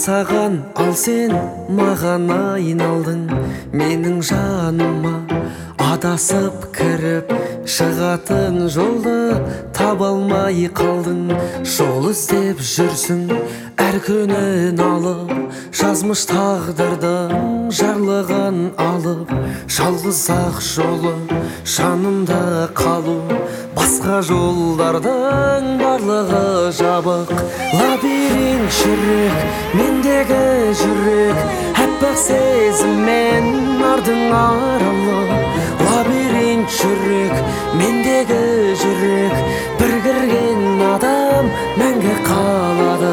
аңсаған ал сен маған айналдың, менің жаныма адасып кіріп шығатын жолды таба алмай қалдың. Жол іздеп жүрсің әр күнін алып, жазмыш тағдырдың жарлығын алып, жалғыз ақ жолы жанымда қалу, басқа жолдардың барлығы жабық. Лабиринт жүрек, мендегі жүрек, аппақ сезіммен ардың аралы. Лабиринт жүрек, мендегі жүрек, бір кірген адам мәңгі қалады.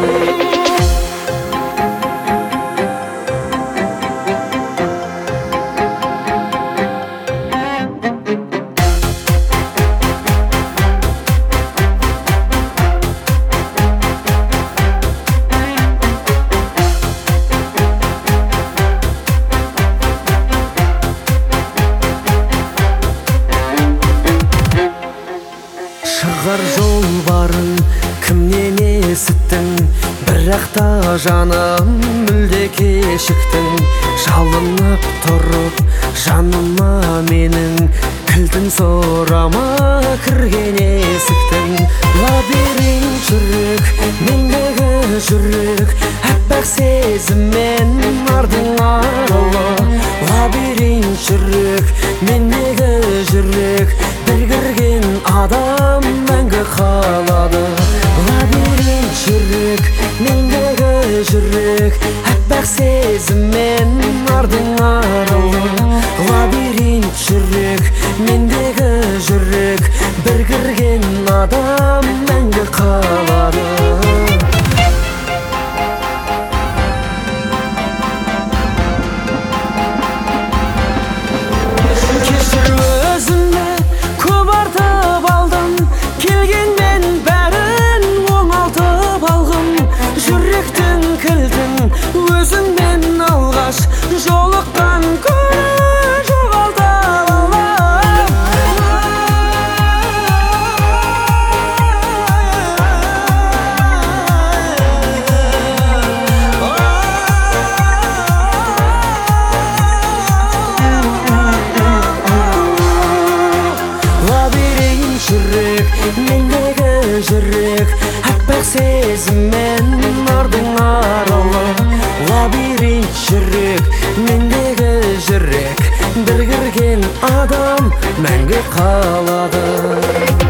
Шығар жол барын кімнен есіттің, бірақ та жаным мүлде кешіктің. Жалынып тұрып жаныма менің, кілтін сұрама кірген есіктің. Лабиринт жүрек, мендегі жүрек, аппақ сезіммен ардың аралы. Лабиринт жүрек, мендегі жүрек, бір кірген адам мәңгі қалады. Лабиринт жүрек, мендегі жүрек, аппақ сезіммен ардың аралы. Лабиринт жүрек, мендегі жүрек, бір кірген адам мәңгі қалады. Өзіңмен алғаш жолыққан күні жоғалтып алам. Лабиринт жүрек, мендегі жүрек, аппақ сезіммен ардың аралы. Лабиринт жүрек, мендегі жүрек, бір кірген адам мәңгі қалады.